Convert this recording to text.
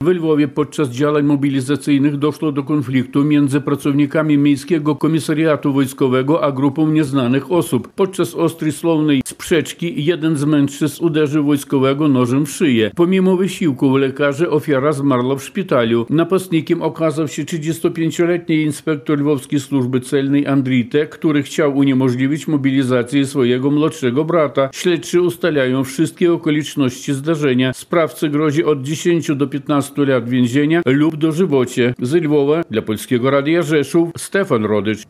W Lwowie podczas działań mobilizacyjnych doszło do konfliktu między pracownikami Miejskiego Komisariatu Wojskowego a grupą nieznanych osób. Podczas ostrej słownej sprzeczki jeden z mężczyzn uderzył wojskowego nożem w szyję. Pomimo wysiłków lekarzy ofiara zmarła w szpitalu. Napastnikiem okazał się 35-letni inspektor lwowskiej służby celnej Andrzej T., który chciał uniemożliwić mobilizację swojego młodszego brata. Śledczy ustalają wszystkie okoliczności zdarzenia. Sprawcy grozi od 10 do 15 lat więzienia lub dożywocie. Z Lwowa dla Polskiego Radia Rzeszów Stefan Rodycz.